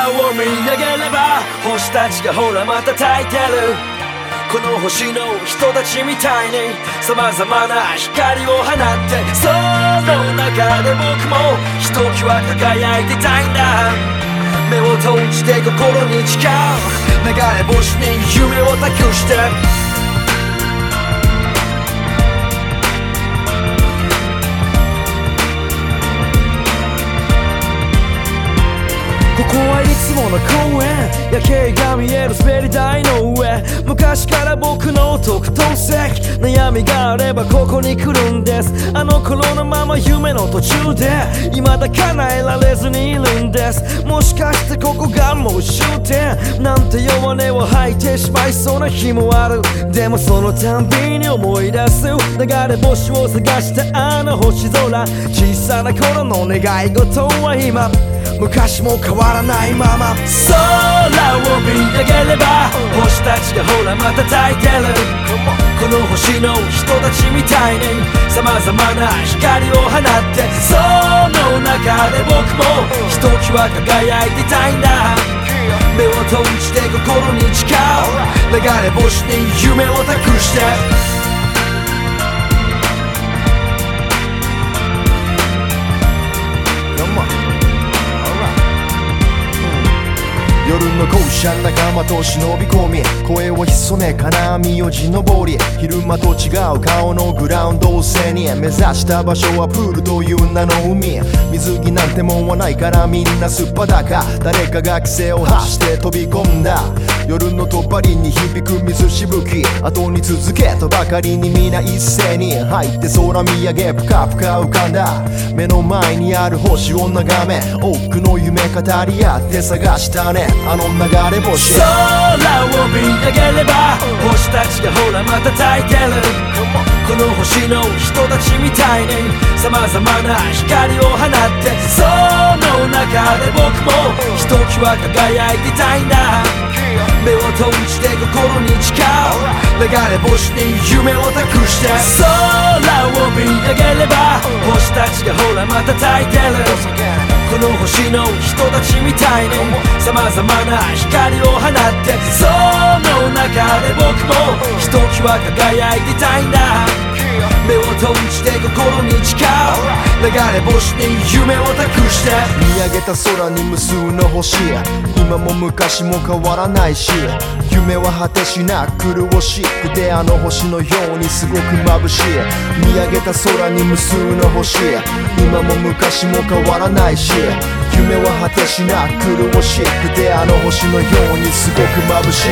を見上げれば星たちがほらまた焚いてる。この星の人たちみたいに様々な光を放って、その中で僕もひときわ輝いてたいんだ。目を閉じて心に誓う、流れ星に夢を託して。ここはいつもの公園、夜景が見える滑り台の上。昔から僕の特等席、悩みがあればここに来るんです。あの頃のまま夢の途中で未だ叶えられずにいるんです。もしかしてここがもう終点なんて弱音を吐いてしまいそうな日もある。でもそのたんびに思い出す、流れ星を探したあの星空。小さな頃の願い事は今昔も変わらないまま。空を見上げれば星たちがほらまた焚いてる。この星の人たちみたいに様々な光を放って、その中で僕もひときわ輝いてたいんだ。目を閉じて心に誓う、流れ星に夢を託して。 夜の校舎仲間と忍び込み、声を潜め金網を地登り、昼間と違う顔のグラウンドを背に目指した場所はプールという名の海。水着なんてもんはないからみんなすっぱだか、誰かが規制を発して飛び込んだ。夜のとばりに響く水しぶき、後に続けとばかりに皆一斉に入って空見上げぷかぷか浮かんだ。目の前にある星を眺め、多くの夢語り合って探したね、あの流れ星。 空を見上げれば星たちがほらまた焚いてる。この星の人たちみたいに様々な光を放って、その中で僕もひときわ輝いてたいんだ。目を閉じて心に誓う、流れ星に夢を託して。空を見上げれば星たちがほらまた焚いてる。この星の人たちみたいに様々な光を放って、その中で僕もひときわ輝いてたいんだ。目を閉じて心に誓う、流れ星に夢を託して。 見上げた空に無数の星、今も昔も変わらないし、夢は果てしなく苦しくてあの星のようにすごく眩しい。見上げた空に無数の星、今も昔も変わらないし、夢は果てしなく苦しくてあの星のようにすごく眩しい。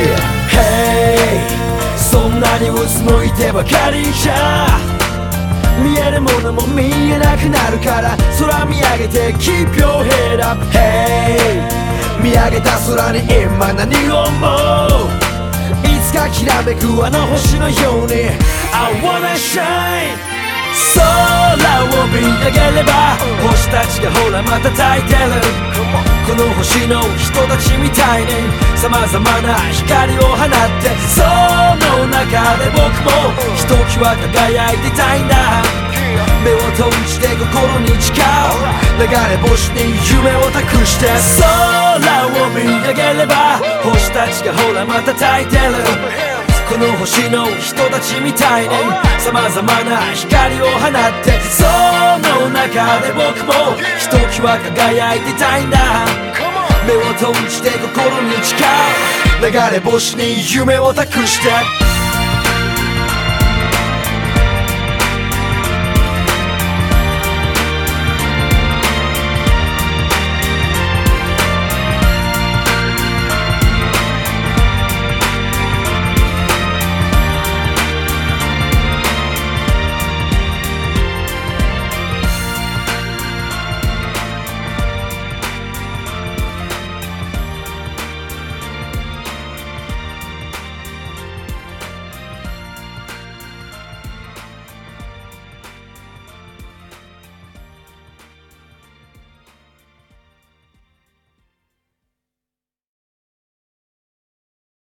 Hey、 そんなにうつむいてばかりじゃ見えるものも見えなくなるから、空見上げて Keep your head up。 Hey、 見上げた空に今何を思う、いつかきらめくあの星のように I wanna shine。 空を見上げれば星たちがほらまた焚いてる。この星の人たちみたいに様々な光を放って、その中で僕もひときわ輝いてたいんだ。目を閉じて心に誓う、流れ星に夢を託して。空を見上げれば星たちがほらまた焚いてる。この星の人たちみたいに様々な光を放って、その中で僕もひときわ輝いてたいんだ。目を閉じて心に誓う、流れ星に夢を託して。